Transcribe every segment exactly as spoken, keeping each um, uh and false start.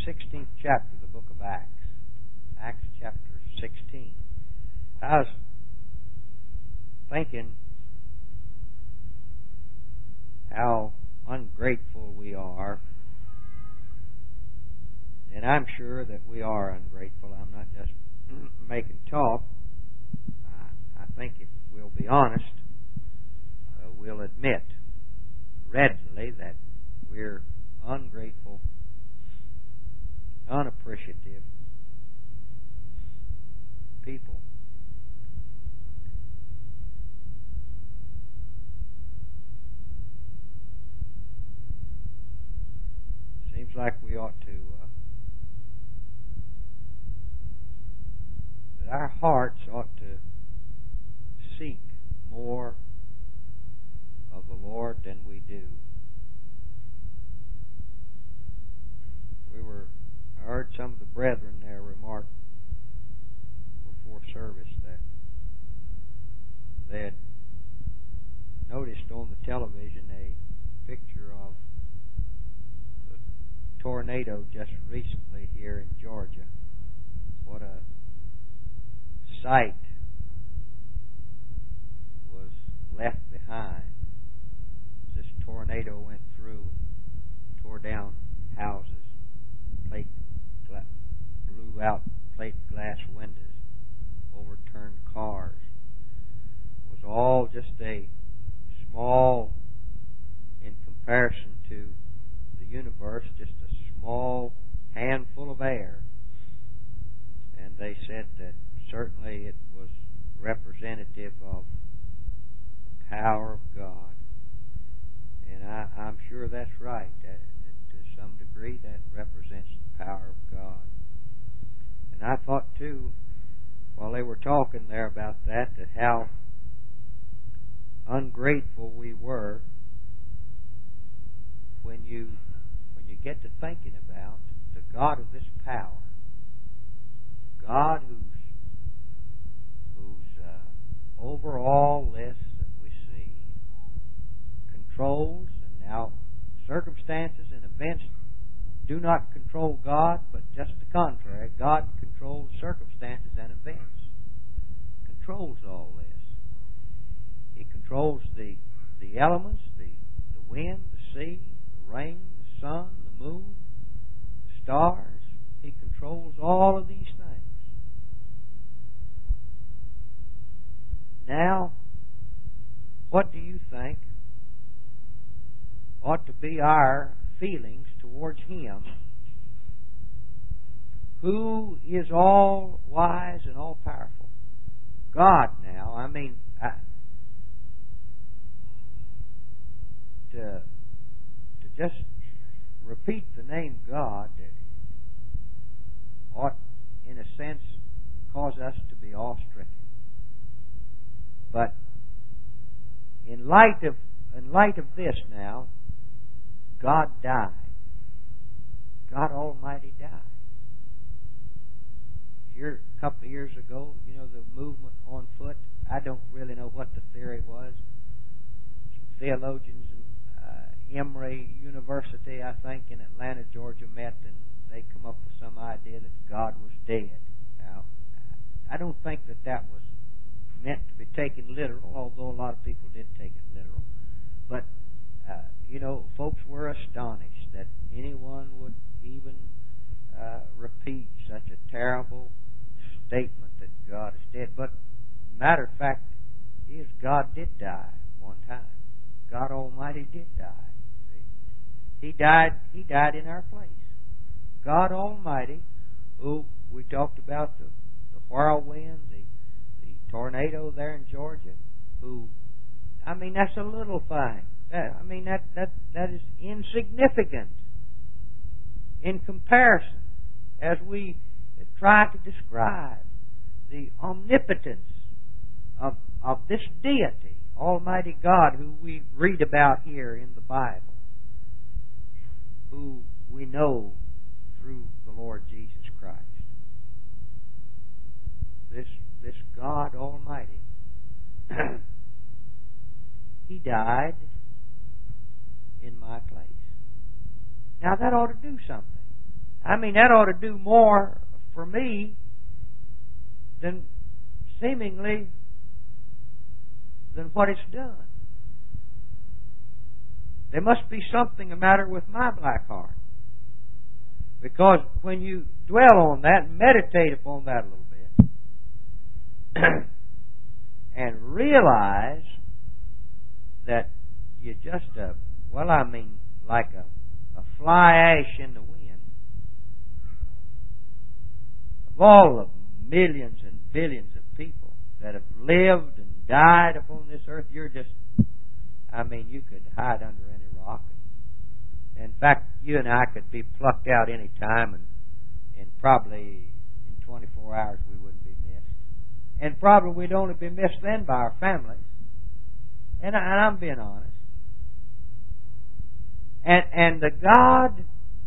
sixteenth chapter of the book of Acts. Acts chapter sixteen. I was thinking how ungrateful we are. And I'm sure that we are ungrateful. I'm not just making talk. I, I think if we'll be honest, uh, we'll admit readily that we're ungrateful, unappreciative people. Seems like we ought to, uh, that our hearts ought to seek more of the Lord than we do. We were, I heard some of the brethren there remark before service that they had noticed on the television a picture of the tornado just recently here in Georgia. What a sight was left behind. This tornado went through and tore down houses, plate gla- blew out plate glass windows, overturned cars. It was all just a small, in comparison to the universe, just a small handful of air. And they said that certainly it was representative of the power of God. And I, I'm sure that's right. That, that to some degree, that represents the power of God. And I thought, too, while they were talking there about that, that how ungrateful we were when you when you get to thinking about the God of this power, God who's who's uh, over all this that we see, controls, and now circumstances and events do not control God, but just the contrary. God controls circumstances and events. Controls all this. He controls the the elements, the, the wind, the sea, the rain, the sun, the moon, the stars. He controls all of these things. Now, what do you think ought to be our feelings towards Him, who is all wise and all powerful? God now, I mean, I, to, to just repeat the name God ought, in a sense, cause us to be awe-stricken. But in light of in light of this now, God died. God Almighty died. Here, a couple of years ago, you know, the movement on foot, I don't really know what the theory was. Some theologians in uh, Emory University, I think, in Atlanta, Georgia, met, and they come up with some idea that God was dead. Now, I don't think that that was meant to be taken literal, although a lot of people did take it literal. But, uh, you know, folks were astonished that anyone would even uh, repeat such a terrible statement that God is dead. But, matter of fact, is God did die one time. God Almighty did die. See? He died. He died in our place. God Almighty, who we talked about the, the whirlwind, the tornado there in Georgia, who, I mean, that's a little thing. That, I mean, that, that, that is insignificant in comparison as we try to describe the omnipotence of, of this deity, Almighty God, who we read about here in the Bible, who we know through the Lord Jesus Christ. This This God Almighty, He died in my place. Now that ought to do something. I mean, that ought to do more for me than seemingly than what it's done. There must be something the matter with my black heart. Because when you dwell on that and meditate upon that a little bit and realize that you're just a, well, I mean, like a, a fly ash in the wind. Of all the millions and billions of people that have lived and died upon this earth, you're just, I mean, you could hide under any rock. In fact, you and I could be plucked out any time, and, and probably in twenty-four hours we wouldn't be missed. And probably we'd only be missed then by our families. And, I, and I'm being honest. And, and the God,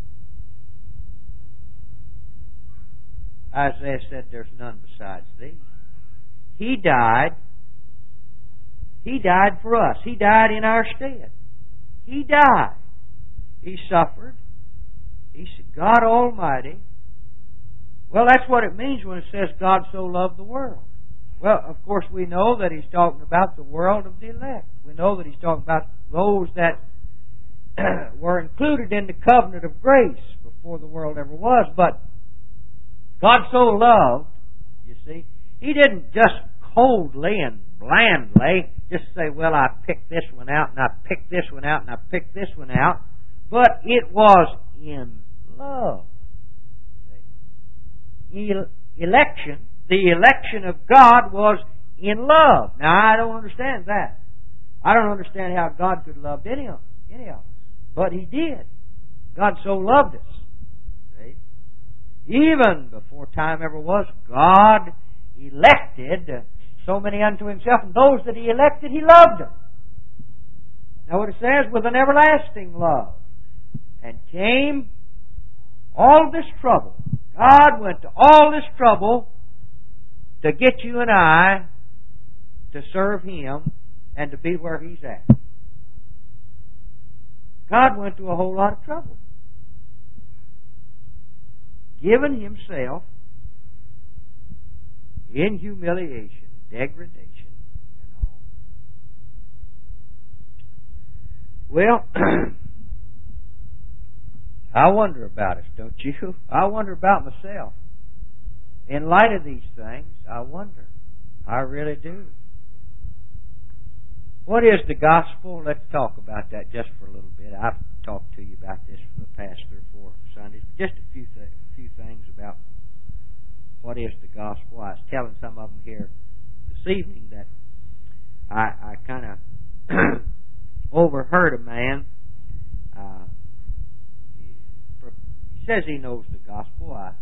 Isaiah said, there's none besides thee. He died. He died for us. He died in our stead. He died. He suffered. He's God Almighty. Well, that's what it means when it says God so loved the world. Well, of course, we know that He's talking about the world of the elect. We know that He's talking about those that were included in the covenant of grace before the world ever was. But God so loved, you see, He didn't just coldly and blandly just say, well, I picked this one out, and I picked this one out, and I picked this one out. But it was in love. Election, the election of God was in love. Now, I don't understand that. I don't understand how God could have loved any of, any of us. But He did. God so loved us. See? Even before time ever was, God elected so many unto Himself, and those that He elected, He loved them. Now what it says, with an everlasting love. And came all this trouble. God went to all this trouble to get you and I to serve Him and to be where He's at. God went to a whole lot of trouble. Giving Himself in humiliation, degradation, and all. Well, I wonder about us, don't you? I wonder about myself. In light of these things, I wonder. I really do. What is the gospel? Let's talk about that just for a little bit. I've talked to you about this for the past three or four Sundays. Just a few, th- few things about what is the gospel. I was telling some of them here this evening that I, I kind of overheard a man. Uh, He says he knows the gospel. I,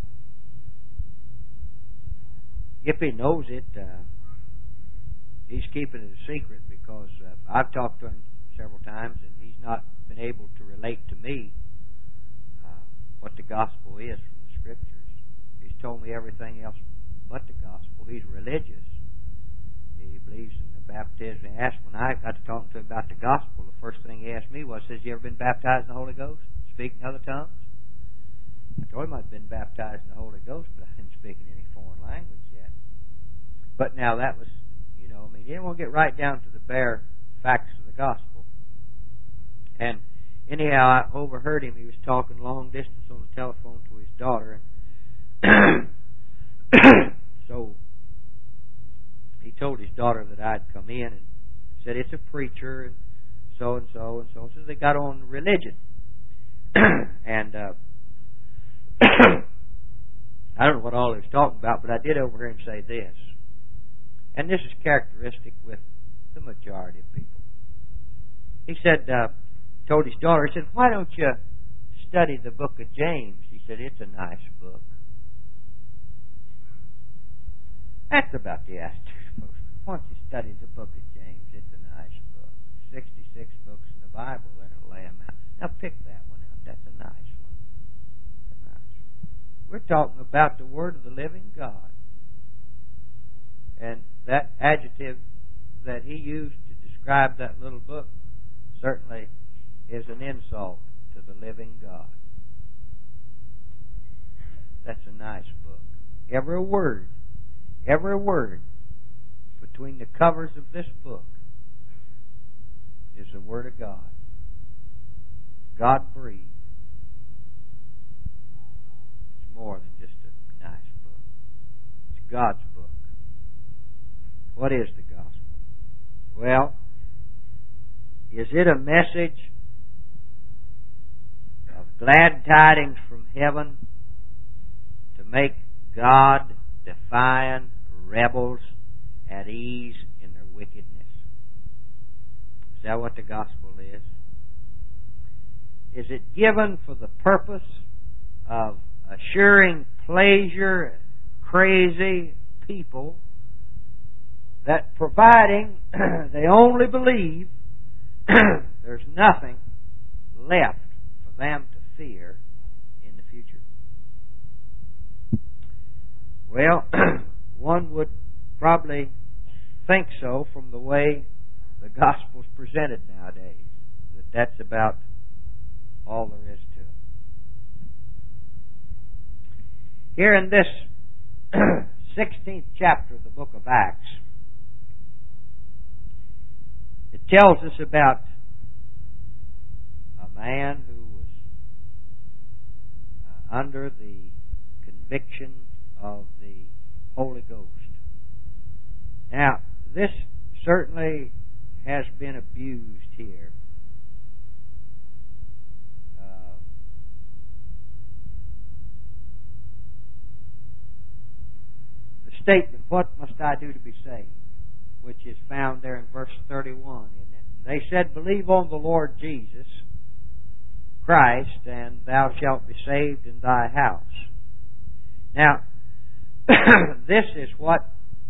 if he knows it, uh, he's keeping it a secret because uh, I've talked to him several times and he's not been able to relate to me uh, what the gospel is from the Scriptures. He's told me everything else but the gospel. He's religious. He believes in the baptism. He asked, when I got to talking to him about the gospel, the first thing he asked me was, says, you ever been baptized in the Holy Ghost? Speak in other tongues? I told him I'd been baptized in the Holy Ghost, but I didn't speak in any foreign language yet. But now that was, you know, I mean, he didn't want to get right down to the bare facts of the gospel. And anyhow, I overheard him. He was talking long distance on the telephone to his daughter. And so he told his daughter that I'd come in and said, it's a preacher, and so and so and so. So they got on religion. and, uh, I don't know what all he was talking about, but I did overhear him say this. And this is characteristic with the majority of people. He said, uh, told his daughter, he said, why don't you study the book of James? He said, it's a nice book. That's about the attitude. Why don't you study the book of James? It's a nice book. sixty-six books in the Bible, then it'll lay them out. Now pick that one out. That's a nice one. We're talking about the Word of the living God. And that adjective that he used to describe that little book certainly is an insult to the living God. that's a nice book. Every word, every word between the covers of this book is the Word of God. God breathed. It's more than just a nice book. It's God's book. What is the gospel? Well, is it a message of glad tidings from heaven to make God-defying rebels at ease in their wickedness? Is that what the gospel is? Is it given for the purpose of assuring pleasure, crazy people that providing they only believe, there's nothing left for them to fear in the future? Well, one would probably think so from the way the gospel's presented nowadays, that that's about all there is to it. Here in this sixteenth chapter of the book of Acts, it tells us about a man who was uh, under the conviction of the Holy Ghost. Now, this certainly has been abused here. Uh, the statement, "What must I do to be saved?" which is found there in verse thirty-one. Isn't it? They said, "Believe on the Lord Jesus Christ, and thou shalt be saved in thy house." Now, this is what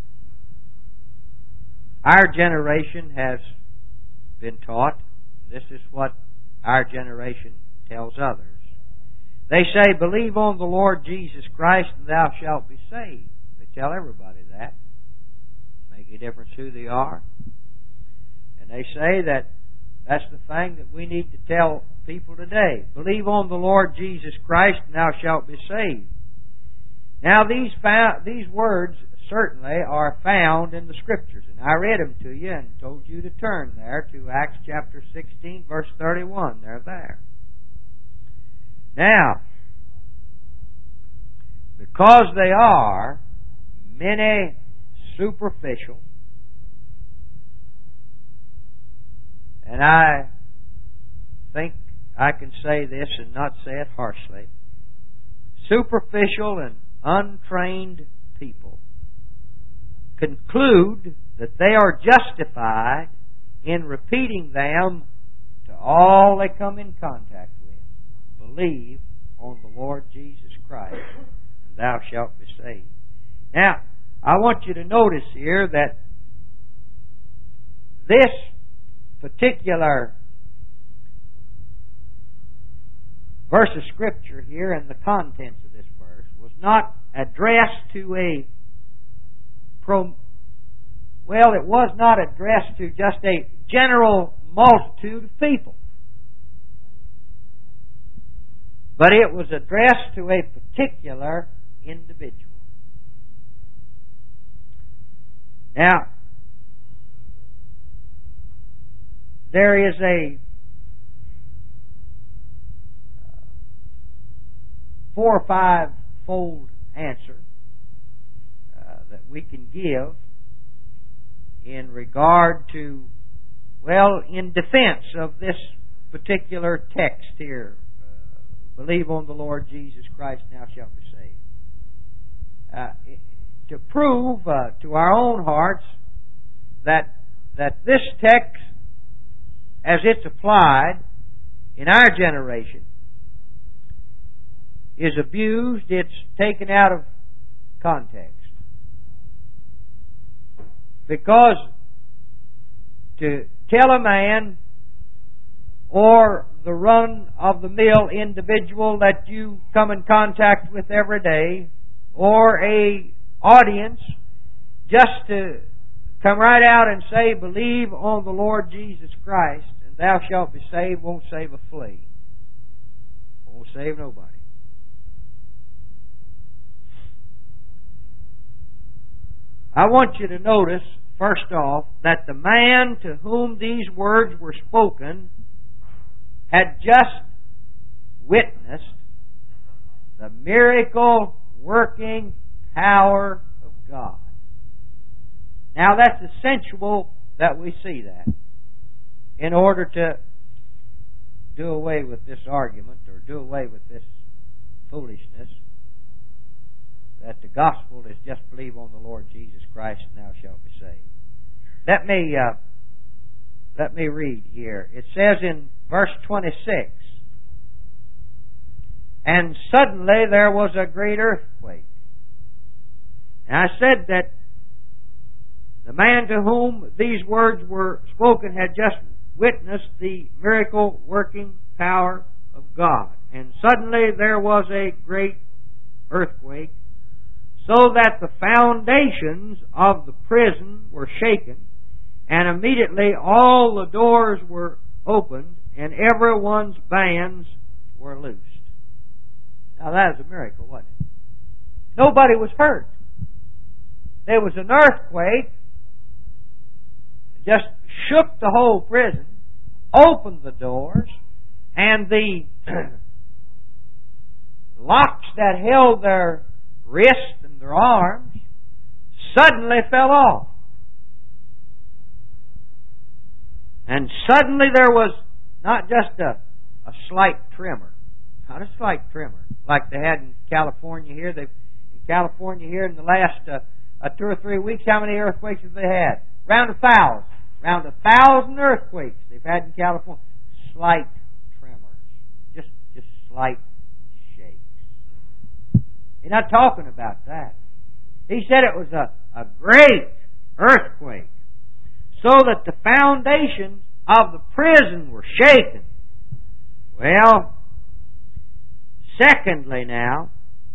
our generation has been taught. This is what our generation tells others. They say, "Believe on the Lord Jesus Christ, and thou shalt be saved." They tell everybody that. Make a difference who they are. And they say that that's the thing that we need to tell people today. Believe on the Lord Jesus Christ, and thou shalt be saved. Now, these found, these words certainly are found in the Scriptures. And I read them to you and told you to turn there to Acts chapter sixteen, verse thirty-one. They're there. Now, because they are many superficial, and I think I can say this and not say it harshly, superficial and untrained people conclude that they are justified in repeating them to all they come in contact with. Believe on the Lord Jesus Christ, and thou shalt be saved. Now, I want you to notice here that this particular verse of Scripture here and the contents of this verse was not addressed to a pro, well, it was not addressed to just a general multitude of people, but it was addressed to a particular individual. Now, there is a four or five fold answer uh, that we can give in regard to, well, in defense of this particular text here. Uh, Believe on the Lord Jesus Christ, now shalt be saved. Uh, to prove uh, to our own hearts that that this text, as it's applied in our generation, is abused, it's taken out of context. Because to tell a man or the run-of-the-mill individual that you come in contact with every day, or a audience, just to come right out and say, "Believe on the Lord Jesus Christ, and thou shalt be saved," won't save a flea. Won't save nobody. I want you to notice, first off, that the man to whom these words were spoken had just witnessed the miracle-working power of God. Now, that's essential that we see that in order to do away with this argument or do away with this foolishness that the gospel is just believe on the Lord Jesus Christ and thou shalt be saved. Let me uh, let me read here. It says in verse twenty-six, and suddenly there was a great earthquake. And I said that the man to whom these words were spoken had just witnessed the miracle-working power of God. And suddenly there was a great earthquake, so that the foundations of the prison were shaken, and immediately all the doors were opened, and everyone's bands were loosed. Now that is a miracle, wasn't it? Nobody was hurt. There was an earthquake, just shook the whole prison, opened the doors, and the locks that held their wrists and their arms suddenly fell off. And suddenly there was not just a, a slight tremor, not a slight tremor like they had in California here. They in California here in the last uh, uh, two or three weeks, how many earthquakes have they had? Round a thousand. Round a thousand earthquakes they've had in California. Slight tremors. Just, just slight shakes. He's not talking about that. He said it was a, a great earthquake, so that the foundations of the prison were shaken. Well, secondly now,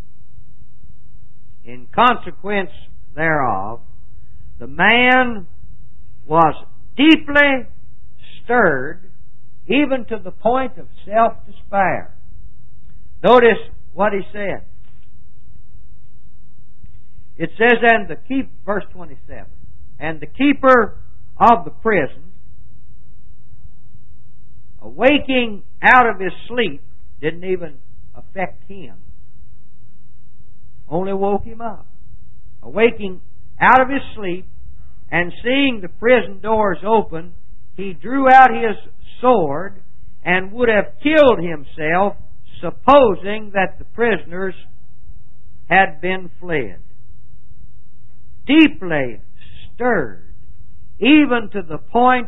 in consequence thereof, the man was deeply stirred, even to the point of self-despair. Notice what he said. It says, and the keep, verse twenty-seven, and the keeper of the prison, awaking out of his sleep, didn't even affect him. Only woke him up. Awaking out of his sleep, and seeing the prison doors open, he drew out his sword and would have killed himself, supposing that the prisoners had been fled. Deeply stirred, even to the point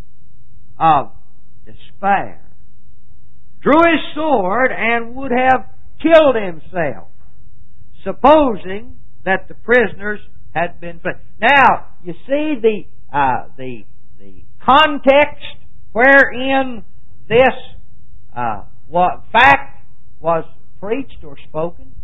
of despair, drew his sword and would have killed himself, supposing that the prisoners had been fled. Now, you see the uh, the the context wherein this uh, what fact was preached or spoken.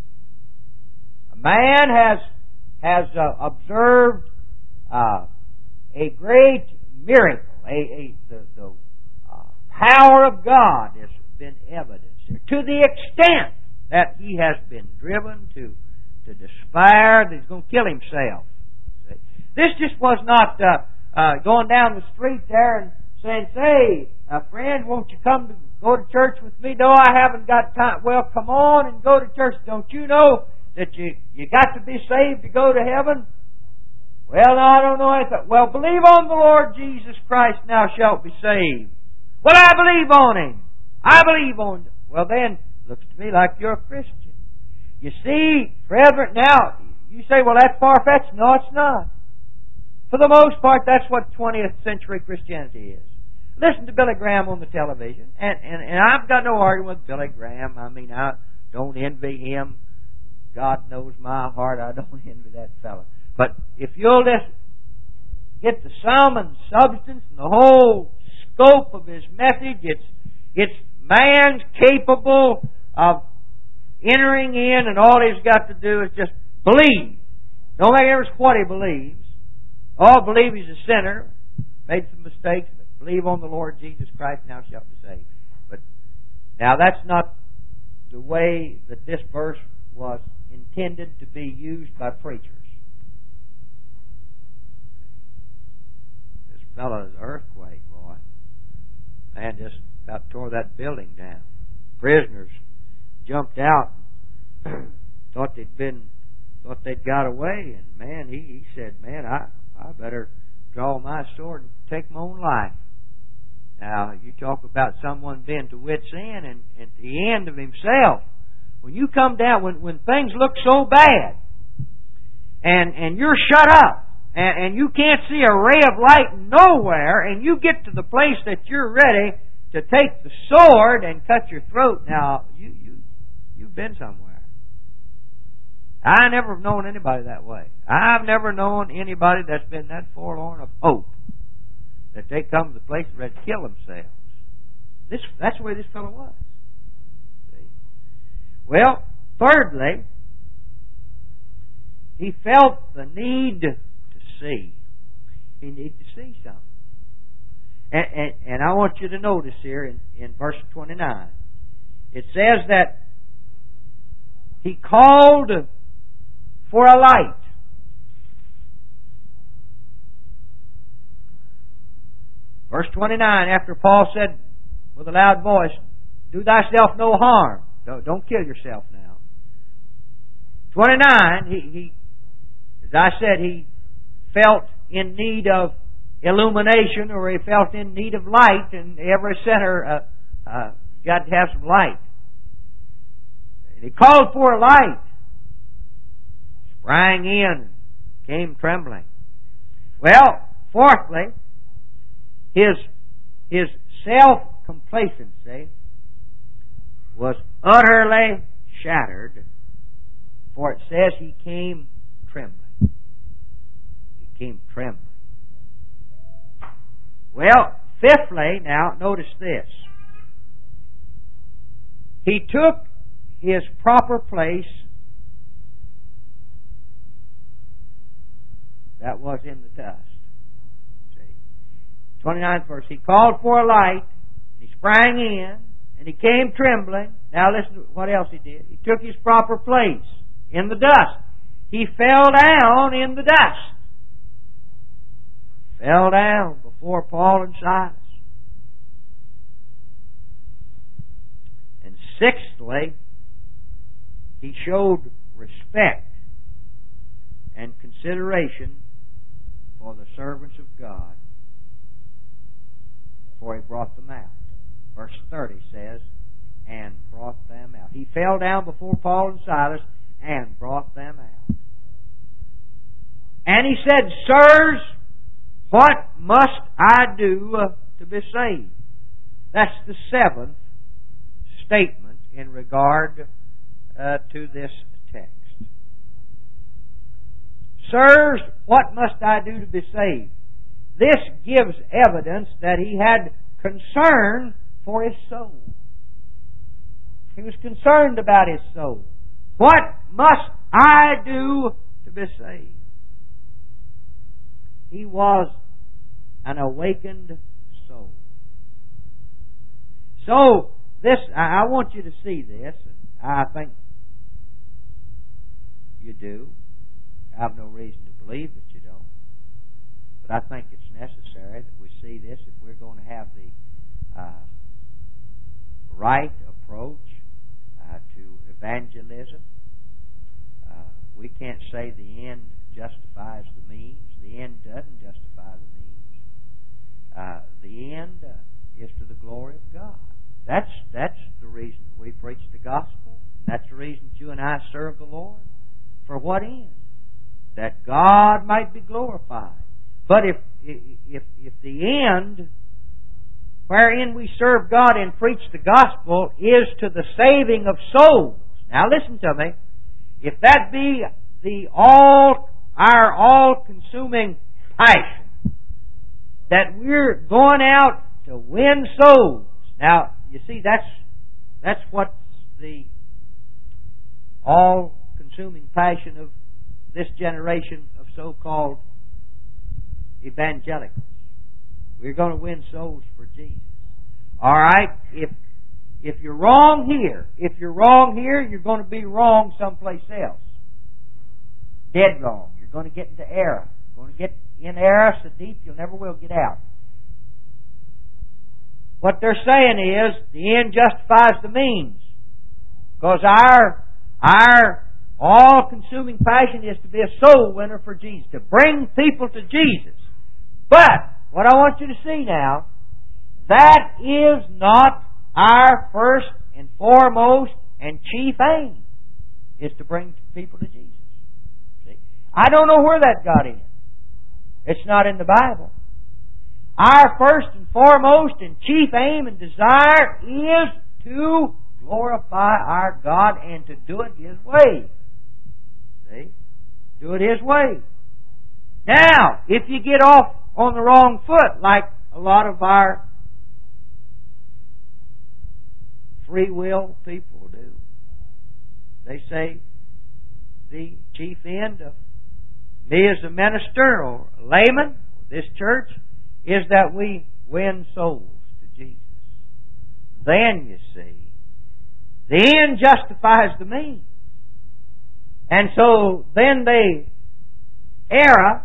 A man has has uh, observed uh, a great miracle. A, a the, the uh, power of God has been evidenced here, to the extent that he has been driven to to despair that he's going to kill himself. See? This just was not uh, uh, going down the street there and saying, "Say, uh, friend, won't you come to go to church with me?" No, I haven't got time. Well, come on and go to church. Don't you know that you, you got to be saved to go to heaven? Well, no, I don't know anything. Well, believe on the Lord Jesus Christ, now shalt be saved. Well, I believe on Him. I believe on Him. Well, then, looks to me like you're a Christian. You see, brethren, now, you say, well, that's far-fetched. No, it's not. For the most part, that's what twentieth century Christianity is. Listen to Billy Graham on the television, and, and, and I've got no argument with Billy Graham. I mean, I don't envy him. God knows my heart, I don't envy that fellow. But if you'll just get the sum and substance and the whole scope of his message, it's it's man's capable of entering in, and all he's got to do is just believe. Don't make difference what he believes. All believe he's a sinner, made some mistakes, but believe on the Lord Jesus Christ, now shalt be saved. But now that's not the way that this verse was intended to be used by preachers. fellow's earthquake, boy. Man, just about tore that building down. Prisoners jumped out, thought they'd been, thought they'd got away, and man, he, he said, man, I, I better draw my sword and take my own life. Now, you talk about someone being to wit's end and, and at the end of himself. When you come down, when, when things look so bad, and, and you're shut up, and, and you can't see a ray of light nowhere, and you get to the place that you're ready to take the sword and cut your throat, now, you, you, you've been somewhere. I never have known anybody that way. I've never known anybody that's been that forlorn of hope that they come to the place where they'd kill themselves. This, that's the way this fellow was. See? Well, thirdly, he felt the need to see. He needed to see something. And, and, and I want you to notice here in, in verse twenty-nine, it says that he called for a light. Verse twenty-nine, after Paul said with a loud voice, do thyself no harm. Don't, don't kill yourself now. twenty-nine, he, he, as I said, he felt in need of illumination, or he felt in need of light, and every sinner uh, uh, got to have some light. And he called for a light, sprang in, came trembling. Well, fourthly, his his self-complacency was utterly shattered, for it says he came trembling. He came trembling. Well, fifthly, now, notice this. He took his proper place, that was in the dust. See? twenty-ninth verse. He called for a light, and he sprang in, and he came trembling. Now listen to what else he did. He took his proper place in the dust. He fell down in the dust. Fell down before Paul and Silas. And sixthly, he showed respect and consideration for the servants of God, for he brought them out. Verse thirty says, and brought them out. He fell down before Paul and Silas and brought them out. And he said, sirs, what must I do to be saved? That's the seventh statement in regard uh, to this text. Sirs, what must I do to be saved? This gives evidence that he had concern for his soul. He was concerned about his soul. What must I do to be saved? He was an awakened soul. So, this, I want you to see this, and I think you do. I have no reason to believe that you don't. But I think it's necessary that we see this if we're going to have the uh, right approach uh, to evangelism. Uh, we can't say the end justifies the means. The end doesn't justify the means. Uh, the end uh, is to the glory of God. That's that's the reason that we preach the gospel. That's the reason that you and I serve the Lord. For what end? That God might be glorified. But if if if the end wherein we serve God and preach the gospel is to the saving of souls, now listen to me. If that be the all our all-consuming passion, that we're going out to win souls. Now, you see, that's that's what's the all-consuming passion of this generation of so-called evangelicals. We're going to win souls for Jesus. All right? If if you're wrong here, if you're wrong here, you're going to be wrong someplace else. Dead wrong. You're going to get into error. You're going to get in error so deep you never will get out. What they're saying is the end justifies the means. Because our, our all-consuming passion is to be a soul winner for Jesus, to bring people to Jesus. But, what I want you to see now, that is not our first and foremost and chief aim, is to bring people to Jesus. See? I don't know where that got in. It's not in the Bible. Our first and foremost and chief aim and desire is to glorify our God and to do it His way. See? Do it His way. Now, if you get off on the wrong foot, like a lot of our free will people do, they say the chief end of me as a minister or a layman, or this church, is that we win souls to Jesus. Then, you see, the end justifies the means. And so then they err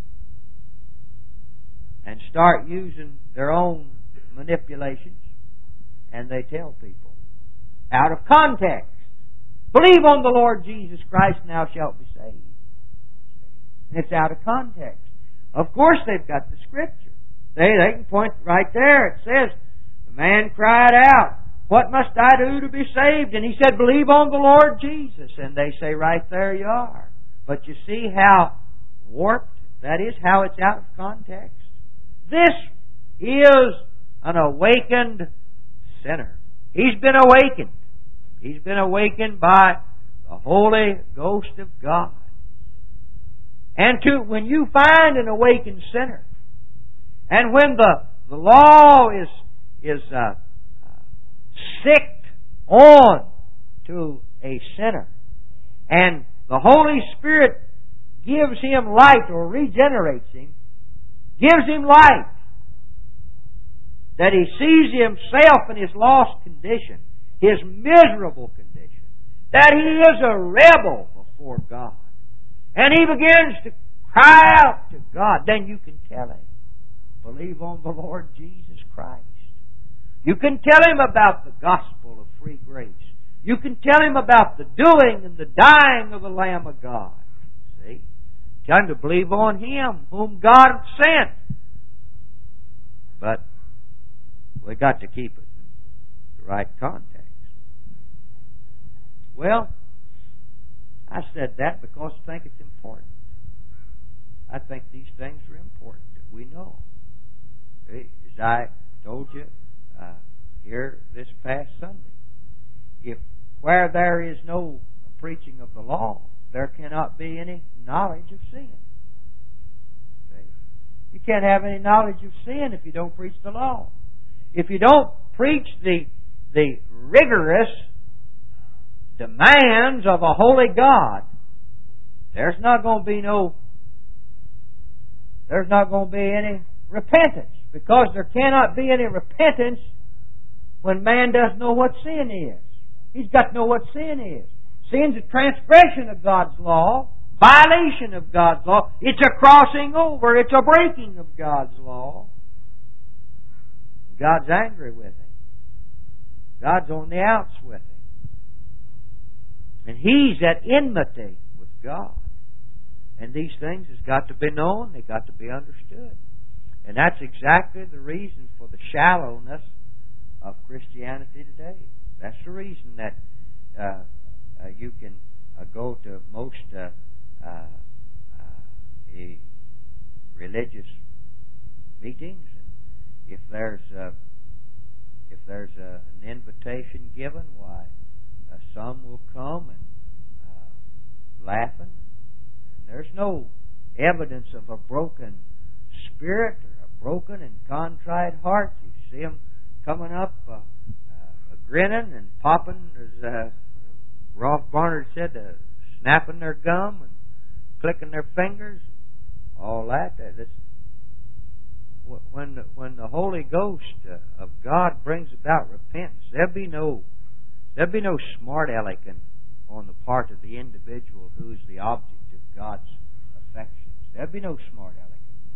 and start using their own manipulations, and they tell people out of context, believe on the Lord Jesus Christ and thou shalt be saved. And it's out of context. Of course they've got the Scripture. They, they can point right there. It says, the man cried out, what must I do to be saved? And he said, believe on the Lord Jesus. And they say, right there you are. But you see how warped that is, how it's out of context? This is an awakened sinner. He's been awakened. He's been awakened by the Holy Ghost of God. And to when you find an awakened sinner, and when the, the law is is uh, uh, sicked on to a sinner, and the Holy Spirit gives him light or regenerates him, gives him light, that he sees himself in his lost condition, his miserable condition, that he is a rebel before God, and he begins to cry out to God, then you can tell him, believe on the Lord Jesus Christ. You can tell him about the gospel of free grace. You can tell him about the doing and the dying of the Lamb of God. See? Tell him to believe on Him whom God sent. But we've got to keep it in the right context. Well, I said that because I think it's important. I think these things are important that we know. As I told you uh, here this past Sunday, if where there is no preaching of the law, there cannot be any knowledge of sin. Okay? You can't have any knowledge of sin if you don't preach the law. If you don't preach the the rigorous demands of a holy God, there's not going to be no there's not going to be any repentance, because there cannot be any repentance when man doesn't know what sin is. He's got to know what sin is. Sin's a transgression of God's law, violation of God's law. It's a crossing over. It's a breaking of God's law. God's angry with him. God's on the outs with him. And he's at enmity with God. And these things has got to be known. They've got to be understood. And that's exactly the reason for the shallowness of Christianity today. That's the reason that uh, uh, you can uh, go to most uh, uh, uh, a religious meetings, and if there's uh, if there's uh, an invitation given, why uh, some will come and uh, laughing. And there's no evidence of a broken spirit or a broken and contrite heart. You see them coming up, uh, uh, grinning and popping, as uh, Rolf Barnard said, uh, snapping their gum and clicking their fingers, all that. That's, when the, when the Holy Ghost uh, of God brings about repentance, there'll be no there'll be no smart aleck on the part of the individual who is the object of God's affections. There'll be no smart aleck.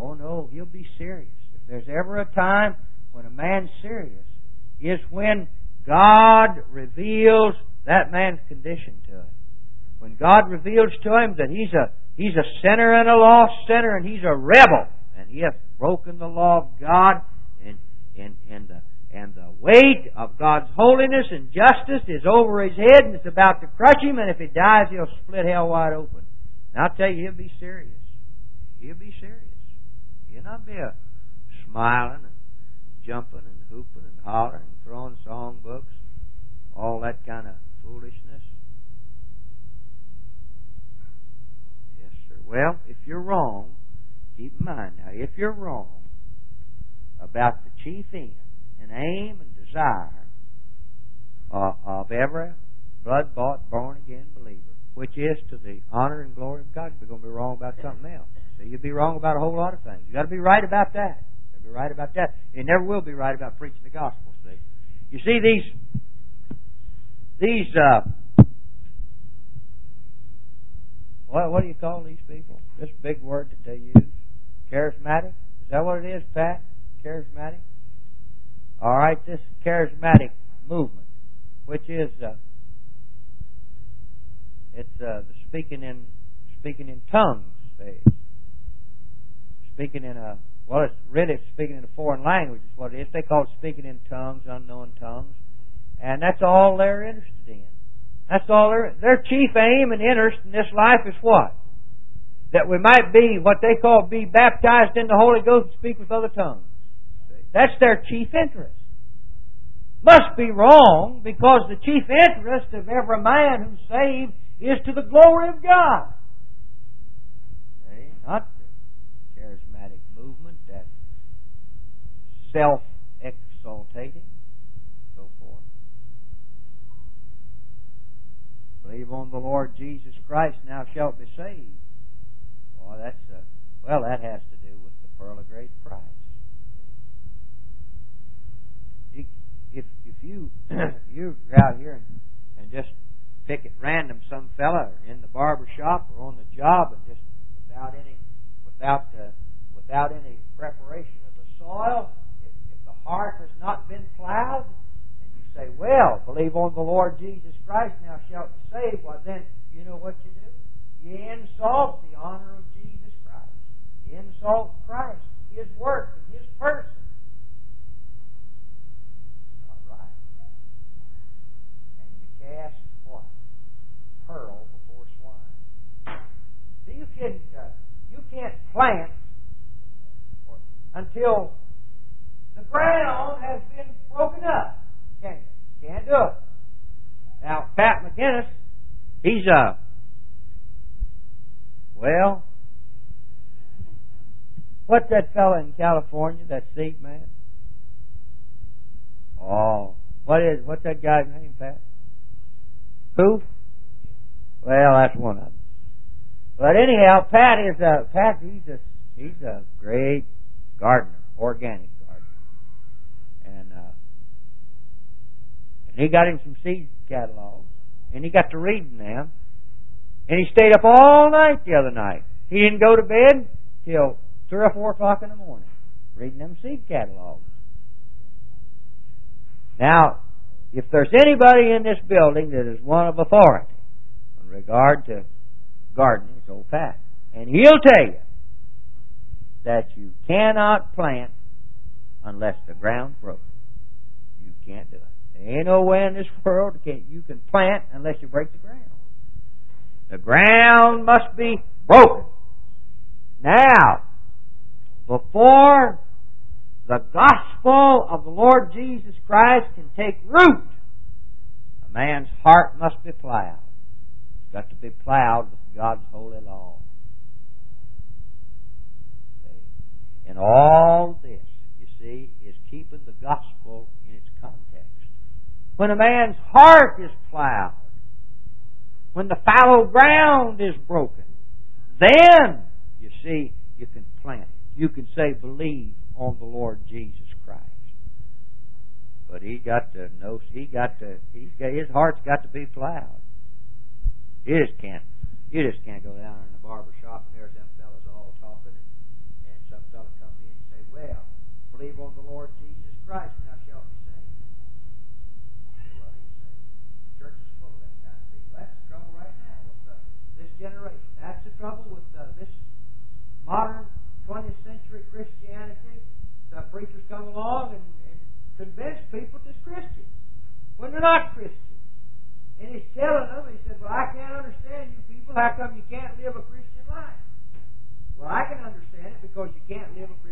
Oh no, he'll be serious. If there's ever a time when a man's serious, it's when God reveals that man's condition to him. When God reveals to him that he's a he's a sinner and a lost sinner, and he's a rebel, and he hath broken the law of God, and and and the and the weight of God's holiness and justice is over his head, and it's about to crush him, and if he dies, he'll split hell wide open. And I'll tell you, he'll be serious. He'll be serious. He'll not be a smiling and jumping and hooping and hollering and throwing songbooks, all that kind of foolishness. Yes, sir. Well, if you're wrong, keep in mind now, if you're wrong about the chief end and aim and desire uh, of every blood-bought, born-again believer, which is to the honor and glory of God, you're going to be wrong about something else. So you'll be wrong about a whole lot of things. You've got to be right about that. You've got to be right about that. You never will be right about preaching the gospel, see. You see, these, these, uh, what, what do you call these people? This big word that they use. Charismatic? Is that what it is, Pat? Charismatic? All right, this charismatic movement, which is uh, it's uh, the speaking in speaking in tongues phase. Speaking in a well, it's really speaking in a foreign language is what it is. They call it speaking in tongues, unknown tongues, and that's all they're interested in. That's all their their chief aim and interest in this life is what? That we might be what they call be baptized in the Holy Ghost and speak with other tongues. That's their chief interest. Must be wrong, because the chief interest of every man who's saved is to the glory of God. See? Not the charismatic movement that's self-exaltating, so forth. Believe on the Lord Jesus Christ, now shalt be saved. Boy, that's a, well, that has to do with the pearl of great price. If if you you go out here and, and just pick at random some fella or in the barber shop or on the job and just without any without uh, without any preparation of the soil, if, if the heart has not been plowed, and you say, "Well, believe on the Lord Jesus Christ, now shalt be saved," well then you know what you do? You insult the honor of Jesus Christ. You insult Christ, His work, and His person. Cast what? Pearl before swine. So you can uh, you can't plant or, until the ground has been broken up. Can you? Can't do it. Now Pat McGinnis, he's a uh, well. What's that fella in California? That seed man? Oh, what is what's that guy's name, Pat? Who? Well, that's one of them. But anyhow, Pat is a Pat. He's a he's a great gardener, organic gardener, and uh, and he got him some seed catalogs, and he got to reading them, and he stayed up all night the other night. He didn't go to bed till three or four o'clock in the morning, reading them seed catalogs. Now, if there's anybody in this building that is one of authority in regard to gardening, it's old Pat. And he'll tell you that you cannot plant unless the ground's broken. You can't do it. There ain't no way in this world you can plant unless you break the ground. The ground must be broken. Now, before the gospel of the Lord Jesus Christ can take root, a man's heart must be plowed. It's got to be plowed with God's holy law. See? And all this, you see, is keeping the gospel in its context. When a man's heart is plowed, when the fallow ground is broken, then, you see, you can plant it. You can say, believe on the Lord Jesus Christ. But he got to know, he got to, he's got, his heart's got to be plowed. You just can't, you just can't go down in the barber shop and there's them fellas all talking and, and some Believe on the Lord Jesus Christ, and thou shalt be saved. Say, well, he's saved. The church is full of that kind of people. That's the trouble right now with uh, this generation. That's the trouble with uh, this modern twentieth century Christianity. The preachers come along and, and convince people that it's Christian when they're not Christian. And he's telling them, he said, well, I can't understand you people. How come you can't live a Christian life? Well, I can understand it because you can't live a Christian